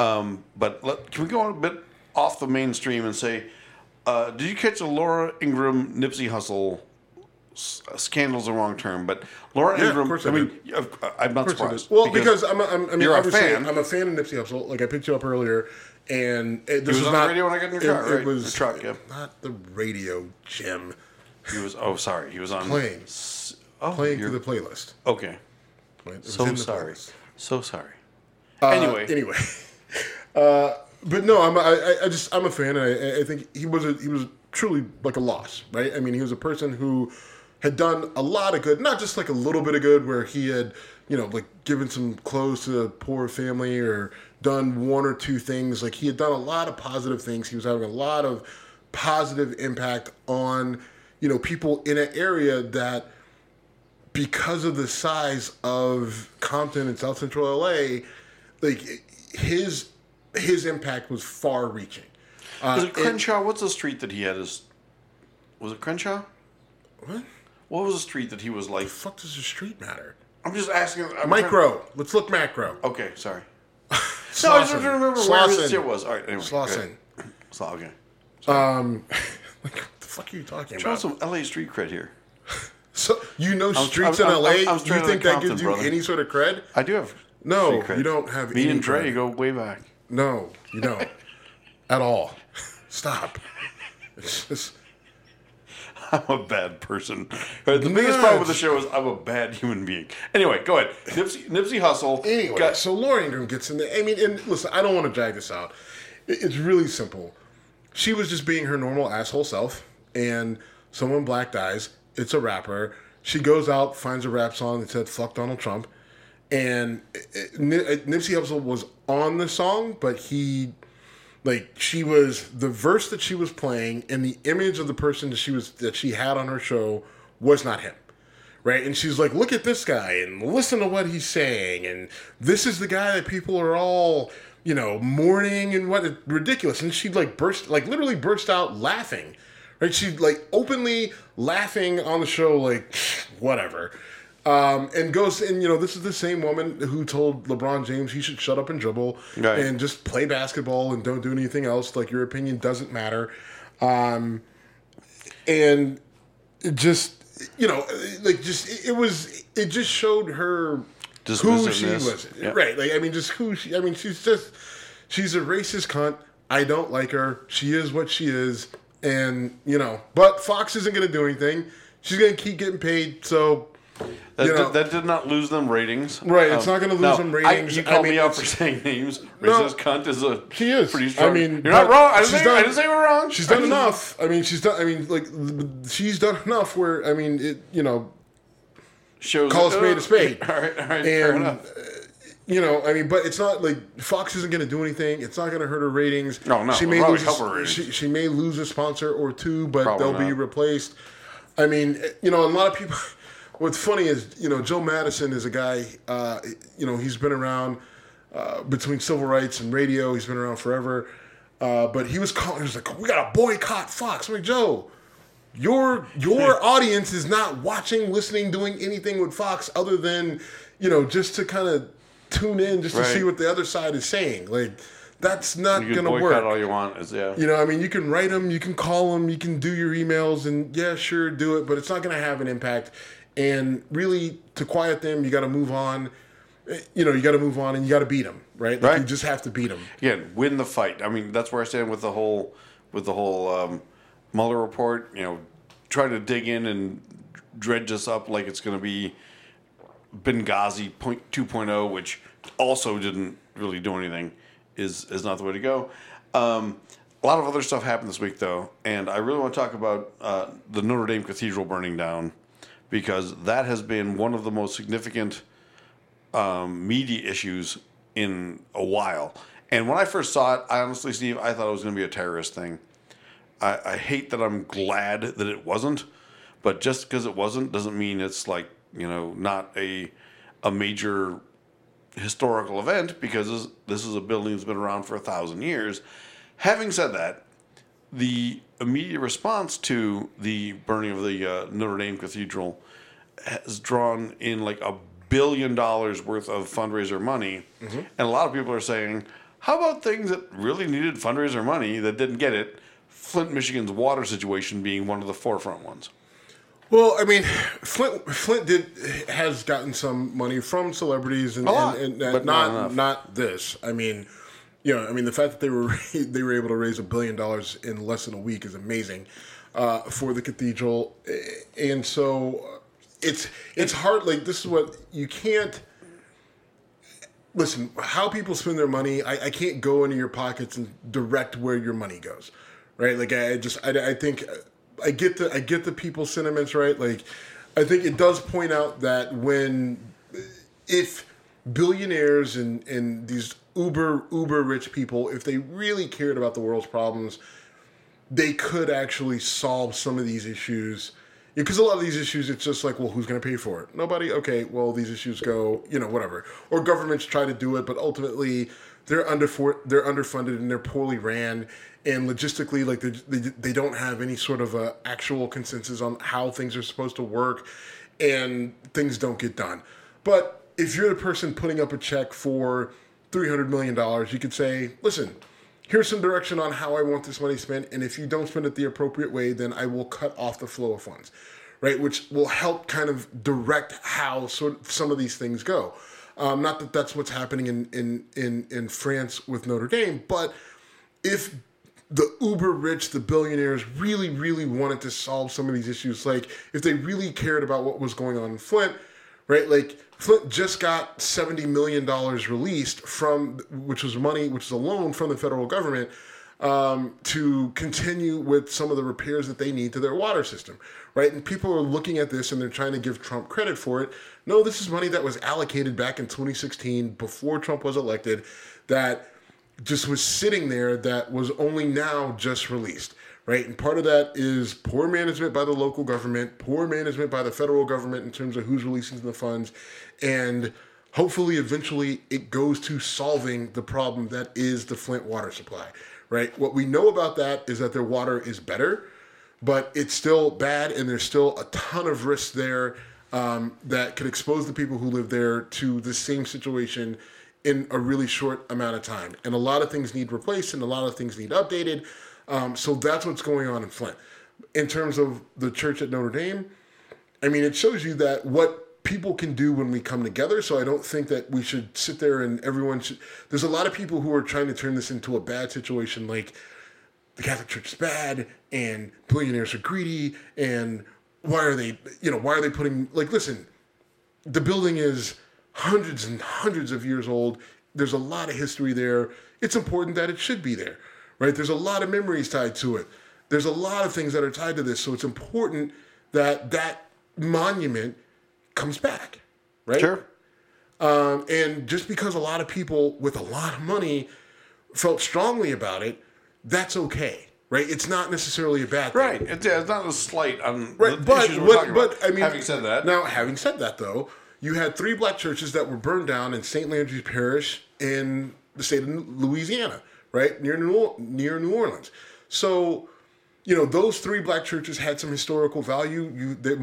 But can we go a bit off the mainstream and say, did you catch the Laura Ingraham, Nipsey Hussle scandal's the wrong term, but Laura Ingraham.
Of course
I'm not surprised.
Well, because I'm a fan. I'm a fan of Nipsey Hussle. Like, I picked you up earlier, and this was
on
not
the radio when I got in your car. Right?
It was
the truck, yeah.
Not the radio, Jim.
He was. Oh, sorry. He was on
playing through the playlist.
Okay.
Right?
So sorry. So sorry. Anyway.
But no, I'm a fan, and I think he was truly like a loss, right? I mean, he was a person who had done a lot of good, not just like a little bit of good where he had, given some clothes to a poor family or done one or two things. Like, he had done a lot of positive things. He was having a lot of positive impact on, people in an area that, because of the size of Compton and South Central LA, like, his impact was far reaching.
Was it Crenshaw? What's the street that he had? Was it Crenshaw?
What?
What was the street that he was like?
The fuck does the street matter?
I'm just asking.
Micro. Let's look macro.
Okay, sorry. No, I just have to remember where his shit was. All right, anyway.
Slauson.
Okay.
What the fuck are you talking about?
Show some LA street cred here.
So streets in LA? You think that gives you any sort of cred?
I do have.
No,
Street cred.
you don't have
Me
any
and Dre
credit.
go way back.
No, you don't. At all. Stop. It's just...
I'm a bad person. The biggest problem with the show is I'm a bad human being. Anyway, go ahead. Nipsey Hussle.
Anyway, so Laura Ingraham gets in there. I mean, and listen, I don't want to drag this out. It's really simple. She was just being her normal asshole self, and someone black dies. It's a rapper. She goes out, finds a rap song that said "fuck Donald Trump," and Nipsey Hussle was on the song, but she was the verse that she was playing, and the image of the person that she had on her show was not him. Right? And she's like, look at this guy and listen to what he's saying. And this is the guy that people are all, mourning and what ridiculous. And she literally burst out laughing. Right? She openly laughing on the show, whatever. And goes, and this is the same woman who told LeBron James he should shut up and dribble and just play basketball and don't do anything else. Like, your opinion doesn't matter. And it just, it just showed her who she was. Yep. Right. She's a racist cunt. I don't like her. She is what she is. And, but Fox isn't going to do anything. She's going to keep getting paid. So,
that did not lose them ratings.
Right. It's not going to lose them ratings.
You called me out for saying names. Racist cunt is
she is
pretty strong.
You're
not wrong. I didn't say we're wrong.
She's done enough. She's done enough where,
shows
call a spade a spade.
All right, fair enough.
But it's not like Fox isn't going to do anything. It's not going to hurt her ratings.
No.
She may lose a sponsor or two, but they'll be replaced. A lot of people. What's funny is, Joe Madison is a guy. He's been around between civil rights and radio. He's been around forever. But he was calling. He was like, "We got to boycott Fox." I'm like, Joe, your audience is not watching, listening, doing anything with Fox other than, just to kind of tune in just to see what the other side is saying. Like, that's not going to work. You can
boycott all you want.
You can write them, you can call them, you can do your emails, and yeah, sure, do it, but it's not going to have an impact. And really, to quiet them, you got to move on. You got to move on, and you got to beat them, right? You just have to beat them.
Again, win the fight. That's where I stand with the whole Mueller report. Try to dig in and dredge this up like it's going to be Benghazi 2.0, which also didn't really do anything, is not the way to go. A lot of other stuff happened this week, though, and I really want to talk about the Notre Dame Cathedral burning down, because that has been one of the most significant media issues in a while. And when I first saw it, honestly, Steve, I thought it was going to be a terrorist thing. I hate that I'm glad that it wasn't, but just because it wasn't doesn't mean it's not a major historical event, because this is a building that's been around for 1,000 years. Having said that, the immediate response to the burning of the Notre Dame Cathedral has drawn in $1 billion worth of fundraiser money. Mm-hmm. And a lot of people are saying, how about things that really needed fundraiser money that didn't get it? Flint, Michigan's water situation being one of the forefront ones.
Well, Flint has gotten some money from celebrities and
but
not this. The fact that they were able to raise $1 billion in less than a week is amazing for the cathedral, and so it's hard. This is what you can't listen. How people spend their money, I can't go into your pockets and direct where your money goes, right? I think I get the people's sentiments, right? I think it does point out that if billionaires and these uber rich people, if they really cared about the world's problems, they could actually solve some of these issues. Because a lot of these issues, it's just who's going to pay for it? Nobody? Okay, well, these issues go, whatever. Or governments try to do it, but ultimately they're underfunded and they're poorly ran. And logistically, they don't have any sort of actual consensus on how things are supposed to work, and things don't get done. But if you're the person putting up a check for $300 million, you could say, listen, here's some direction on how I want this money spent, and if you don't spend it the appropriate way, then I will cut off the flow of funds, right? Which will help kind of direct how some of these things go. Not that that's what's happening in France with Notre Dame, but if the uber rich, the billionaires really, really wanted to solve some of these issues, like if they really cared about what was going on in Flint, right? Like Flint just got $70 million released which was a loan from the federal government to continue with some of the repairs that they need to their water system, right? And people are looking at this and they're trying to give Trump credit for it. No, this is money that was allocated back in 2016 before Trump was elected that just was sitting there that was only now just released, right? And part of that is poor management by the local government, poor management by the federal government in terms of who's releasing the funds, and hopefully eventually it goes to solving the problem that is the Flint water supply, right? What we know about that is that their water is better, but it's still bad and there's still a ton of risks there that could expose the people who live there to the same situation in a really short amount of time. And a lot of things need replaced and a lot of things need updated. So that's what's going on in Flint. In terms of the church at Notre Dame, I mean, it shows you that what people can do when we come together. So I don't think that we should sit there and everyone should... There's a lot of people who are trying to turn this into a bad situation, like the Catholic Church is bad and billionaires are greedy and why are they putting... Like, listen, the building is hundreds and hundreds of years old. There's a lot of history there. It's important that it should be there, right? There's a lot of memories tied to it. There's a lot of things that are tied to this. So it's important that that monument comes back, right?
Sure.
And just because a lot of people with a lot of money felt strongly about it, that's okay, right? It's not necessarily a bad thing.
Right. It's not a slight on
right.
the issues we're talking about.
I mean,
having said that,
though, you had 3 black churches that were burned down in St. Landry's Parish in the state of Louisiana, right? Near New Orleans. So, those 3 black churches had some historical value. They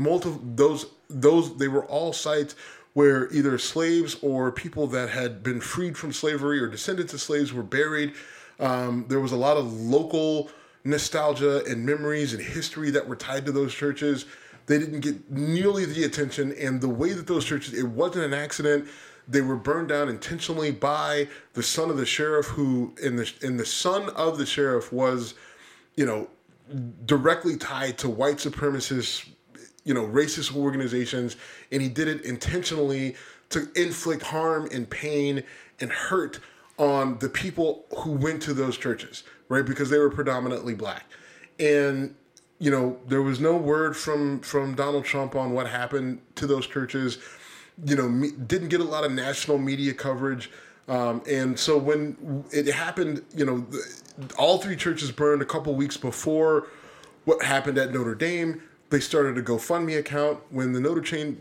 were all sites where either slaves or people that had been freed from slavery or descendants of slaves were buried. There was a lot of local nostalgia and memories and history that were tied to those churches. They didn't get nearly the attention, and the way that those churches, it wasn't an accident. They were burned down intentionally by the son of the sheriff, who, and the son of the sheriff was, directly tied to white supremacist, racist organizations, and he did it intentionally to inflict harm and pain and hurt on the people who went to those churches, right? Because they were predominantly black. And there was no word from Donald Trump on what happened to those churches. Didn't get a lot of national media coverage. And so when it happened, all 3 churches burned a couple weeks before what happened at Notre Dame. They started a GoFundMe account. When the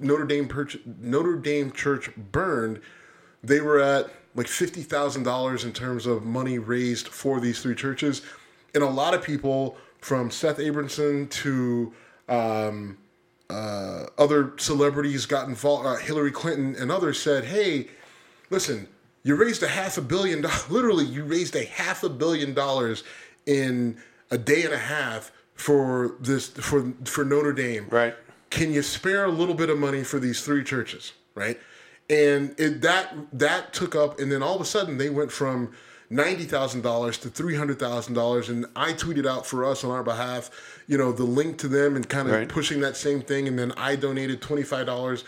Notre Dame church burned, they were at like $50,000 in terms of money raised for these 3 churches. And a lot of people, from Seth Abramson to other celebrities got involved, Hillary Clinton and others said, hey, listen, you raised $500 million. Literally, you raised $500 million in a day and a half for Notre Dame.
Right.
Can you spare a little bit of money for these 3 churches, right? And that took up, and then all of a sudden they went from $90,000 to $300,000, and I tweeted out for us on our behalf, the link to them and kind of pushing that same thing, and then I donated $25,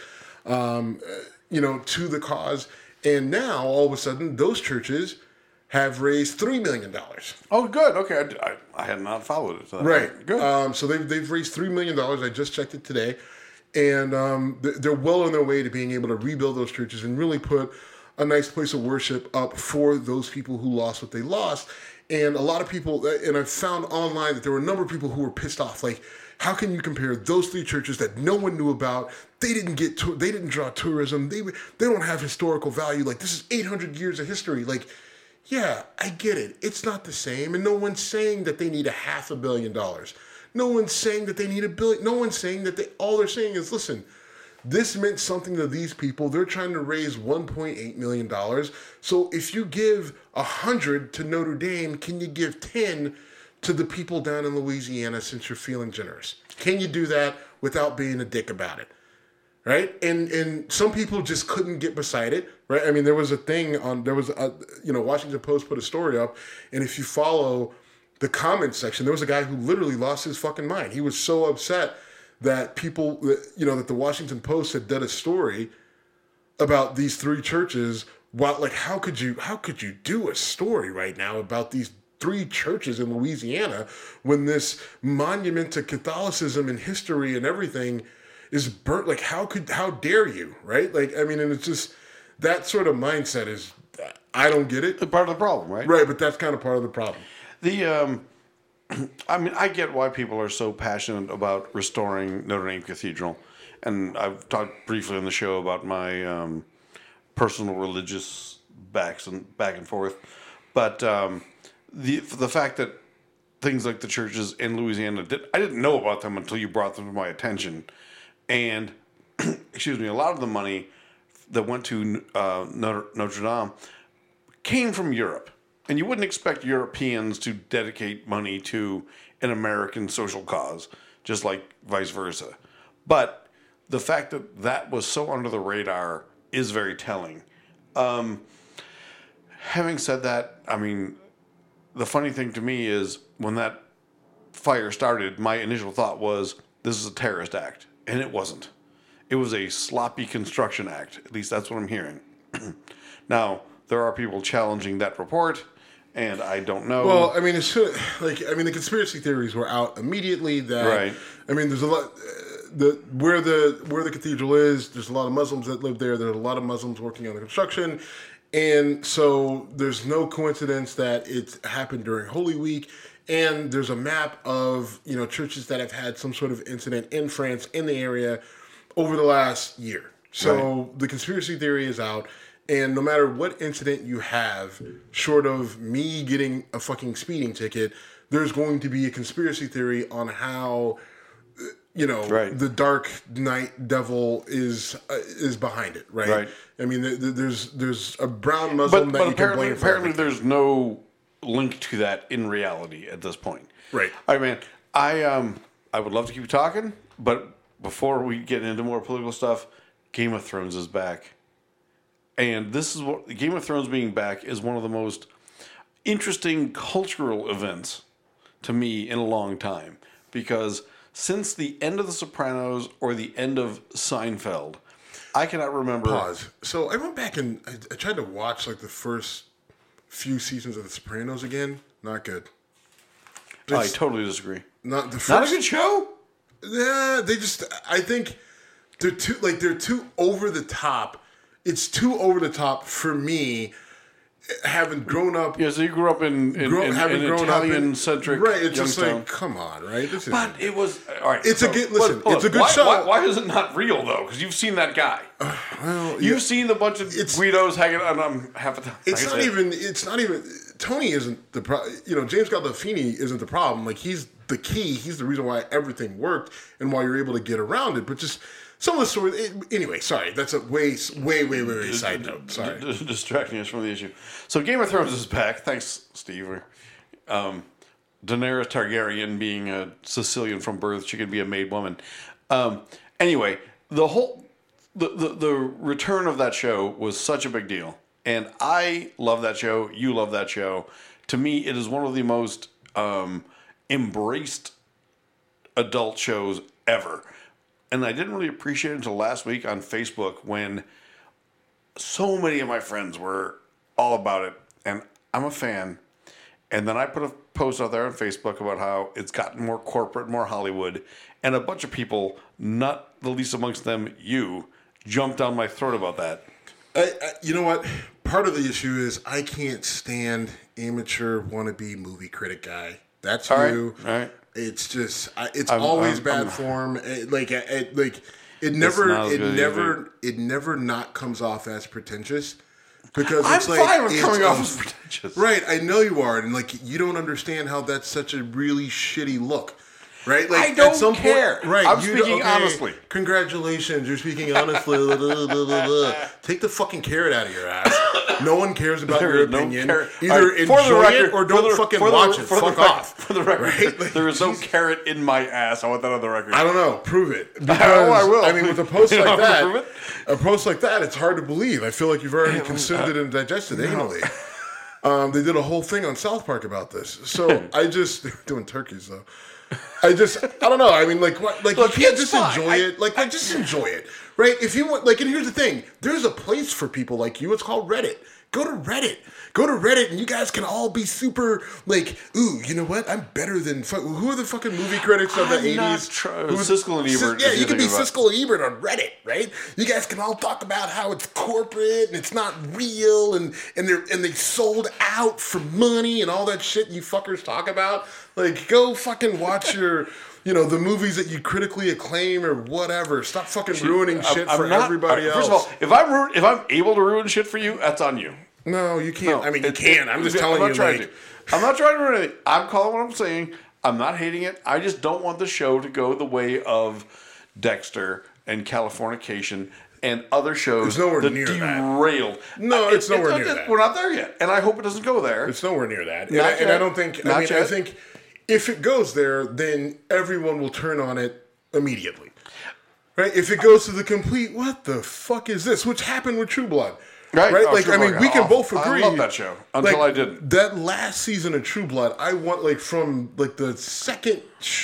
to the cause, and now all of a sudden those churches have raised $3 million.
Oh, good. Okay, I had not followed it. So
right.
Good.
So they've raised $3 million. I just checked it today, and they're well on their way to being able to rebuild those churches and really put a nice place of worship up for those people who lost what they lost. And a lot of people, and I found online that there were a number of people who were pissed off. Like, how can you compare those 3 churches that no one knew about? They didn't draw tourism. They don't have historical value. Like, this is 800 years of history. Like, yeah, I get it. It's not the same. And no one's saying that they need $500 million. No one's saying that they need $1 billion. No one's saying that all they're saying is, listen, this meant something to these people. They're trying to raise $1.8 million. So if you give 100 to Notre Dame, can you give 10 to the people down in Louisiana since you're feeling generous? Can you do that without being a dick about it? right? And some people just couldn't get beside it, right? I mean, there was a Washington Post put a story up, and if you follow the comments section, there was a guy who literally lost his fucking mind. He was so upset that that the Washington Post had done a story about these three churches. Well, like, how could you do a story right now about these three churches in Louisiana when this monument to Catholicism and history and everything is burnt? Like, how dare you, right? Like, I mean, and it's just that sort of mindset is, I don't get it.
Part of the problem, right?
Right, but that's kind of part of the problem.
I mean, I get why people are so passionate about restoring Notre Dame Cathedral, and I've talked briefly on the show about my personal religious back and forth, but the fact that things like the churches in Louisiana I didn't know about them until you brought them to my attention, and excuse me, a lot of the money that went to Notre Dame came from Europe. And you wouldn't expect Europeans to dedicate money to an American social cause, just like vice versa. But the fact that was so under the radar is very telling. Having said that, I mean, the funny thing to me is when that fire started, my initial thought was, this is a terrorist act. And it wasn't. It was a sloppy construction act. At least that's what I'm hearing. Now, there are people challenging that report. And I don't know.
Well, I mean, the conspiracy theories were out immediately. That,
right.
I mean, there's a lot. Where the cathedral is, there's a lot of Muslims that live there. There's a lot of Muslims working on the construction, and so there's no coincidence that it happened during Holy Week. And there's a map of churches that have had some sort of incident in France in the area over the last year. So The conspiracy theory is out. And no matter what incident you have, short of me getting a fucking speeding ticket, there's going to be a conspiracy theory on how, the dark night devil is behind it, right? I mean, there's a brown Muslim that you can blame for
apparently there's no link to that in reality at this point.
Right.
I mean, I would love to keep talking, but before we get into more political stuff, Game of Thrones is back. And this is what Game of Thrones being back is one of the most interesting cultural events to me in a long time. Because since the end of The Sopranos or the end of Seinfeld, I cannot remember.
Pause. So I went back and I tried to watch the first few seasons of The Sopranos again. Not good.
I totally disagree.
Not the first.
Not a good show?
Yeah, I think they're too over the top. It's too over the top for me, having grown up.
Yeah, so you grew up in Italian-centric
right, it's
Youngstown.
Just like, come on, right?
But it was... All right.
It's a good show.
Why is it not real, though? Because you've seen that guy. You've seen the bunch of Guidos hanging on half a time.
It's not even... Tony isn't the problem. James Gandolfini isn't the problem. Like, he's the key. He's the reason why everything worked and why you're able to get around it. But just... some of the stories... Anyway, sorry. That's a way side note. Sorry.
Distracting us from the issue. So Game of Thrones is back. Thanks, Steve. Daenerys Targaryen being a Sicilian from birth, she could be a maid woman. Anyway, the return of that show was such a big deal. And I love that show. You love that show. To me, it is one of the most embraced adult shows ever. And I didn't really appreciate it until last week on Facebook when so many of my friends were all about it. And I'm a fan. And then I put a post out there on Facebook about how it's gotten more corporate, more Hollywood. And a bunch of people, not the least amongst them you, jumped down my throat about that.
You know what? Part of the issue is I can't stand amateur wannabe movie critic guy. That's you.
All right.
It's just it's always bad form. It never not comes off as pretentious because
I'm fine with coming off as pretentious.
Right, I know you are, and you don't understand how that's such a really shitty look. Right? Like,
I don't care.
Right.
I'm speaking honestly.
Congratulations, you're speaking honestly. Take the fucking carrot out of your ass. No one cares about your opinion. Either
right,
enjoy it or don't fucking watch it. Fuck off.
For the record, right? Like, there is no carrot in my ass. I want that on the record.
I don't know. Prove it. Because,
I will.
I mean, with a post like that, it's hard to believe. I feel like you've already consumed it and digested it anally. They did a whole thing on South Park about this. So I just doing turkeys though. I don't know. I mean, like, what? Like, look, you can't just enjoy it. Like, just enjoy it, right? If you want, like, and here's the thing: there's a place for people like you. It's called Reddit. Go to Reddit. Go to Reddit, and you guys can all be super like, ooh, you know what? I'm better than who are the fucking movie critics of the 80s?
Siskel and Ebert.
Yeah, you can be Siskel and Ebert on Reddit, right? You guys can all talk about how it's corporate and it's not real, and they sold out for money and all that shit you fuckers talk about. Like, go fucking watch your. You know, the movies that you critically acclaim or whatever. Stop fucking ruining shit for everybody else.
First of all, if I'm able to ruin shit for you, that's on you.
No, you can't. No, I mean, you can. I'm just telling you.
I'm not trying to ruin anything. I'm calling what I'm saying. I'm not hating it. I just don't want the show to go the way of Dexter and Californication and other shows that derailed.
No, it's nowhere near that.
We're not there yet, and I hope it doesn't go there.
It's nowhere near that. And I don't think. I think. If it goes there, then everyone will turn on it immediately. Right? If it goes to the complete, what the fuck is this? Which happened with True Blood. Right?
Oh,
like, I mean, we can both agree.
I love that show until I didn't.
That last season of True Blood, I want, like, from, like, the second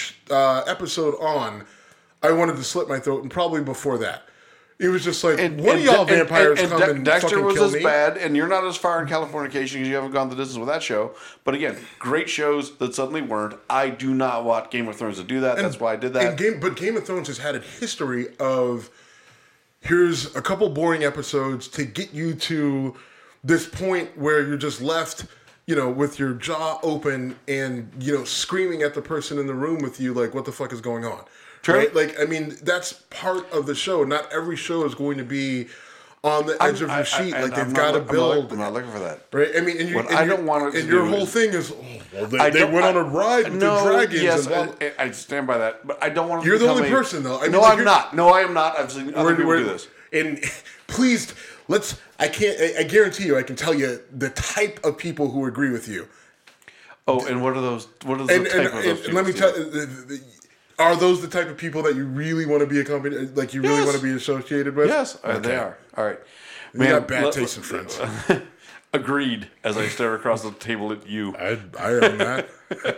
episode on, I wanted to slit my throat, and probably before that. It was just like, one of y'all vampires come and
Dexter
fucking
was
kill
as
me.
Bad, and you're not as far in Californication because you haven't gone the distance with that show. But again, great shows that suddenly weren't. I do not want Game of Thrones to do that. That's why I did that.
But Game of Thrones has had a history of, here's a couple boring episodes to get you to this point where you're just left, you know, with your jaw open and, you know, screaming at the person in the room with you, like, what the fuck is going on?
True.
Right? Like, I mean, that's part of the show. Not every show is going to be on the edge of your seat. Like, they've got to build.
I'm not looking for that.
Right? I mean,
I don't want it.
And your whole thing is, they went on a ride with the dragons.
Yes, I stand by that. But I don't want to.
You're the only person, though.
No, I'm not. No, I am not. I've seen other people do this.
And please, I guarantee you, I can tell you the type of people who agree with you.
Oh, and what are those? What are the type of those people?
Let me tell you. Are those the type of people that you really want to be accompanied, like you really want to be associated with?
Yes, they are. All right.
Man, you got bad taste in friends.
Agreed, as I stare across the table at you.
I own that.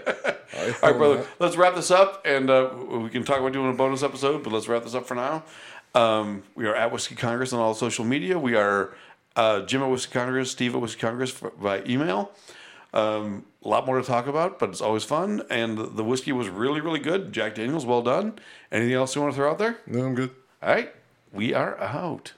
All right, brother. Let's wrap this up, and we can talk about doing a bonus episode, but let's wrap this up for now. We are at Whiskey Congress on all social media. We are Jim at Whiskey Congress, Steve at Whiskey Congress by email. A lot more to talk about, but it's always fun. And the whiskey was really, really good. Jack Daniels, well done. Anything else you want to throw out there?
No, I'm good.
All right. We are out.